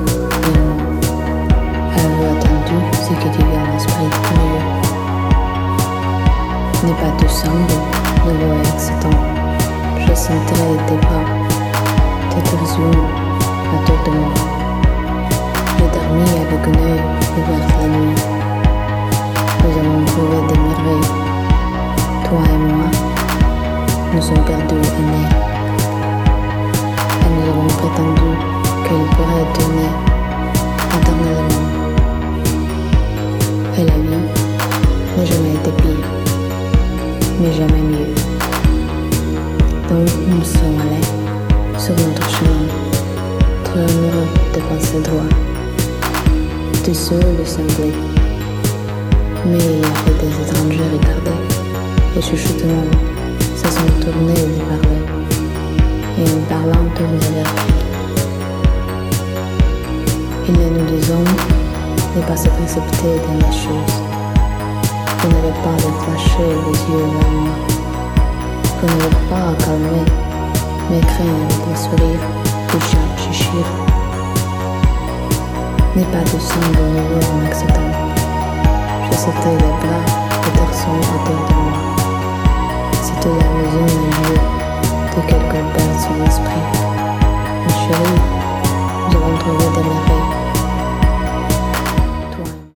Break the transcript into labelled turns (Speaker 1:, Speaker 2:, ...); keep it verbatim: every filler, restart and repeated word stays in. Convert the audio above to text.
Speaker 1: vers moi. Avez-vous attendu ce que tu viens l'esprit curieux? N'est pas tout semble nouveau et excitant. Je sentirai tes pas, tes torsions autour de moi. J'ai dormi avec un œil ouvert la nuit. Nous avons trouvé des merveilles. Toi et moi, nous sommes perdus et nés. Et nous avons prétendu qu'il pourrait tourner éternellement. Et la vie n'a jamais été pire, mais jamais mieux. Donc nous sommes allés sur notre chemin, trop amoureux de penser droit, tout seul de sembler. Mais il y avait des étrangers regardés, et chuchotement se sont tournés et lui parlaient, et en parlant tournaient vers lui. Il y a nous disons, ne pas se précipiter dans les choses. Vous n'avez pas de flasher les yeux vers moi. Vous n'avez pas à calmer mes craintes avec le sourire du chat chichir. N'est pas de semble nouveau en acceptant. Je sautais les bras et torsions autour de moi. C'était la maison des yeux de quelques belles sur l'esprit. Ma chérie, nous avons trouvé des merveilles.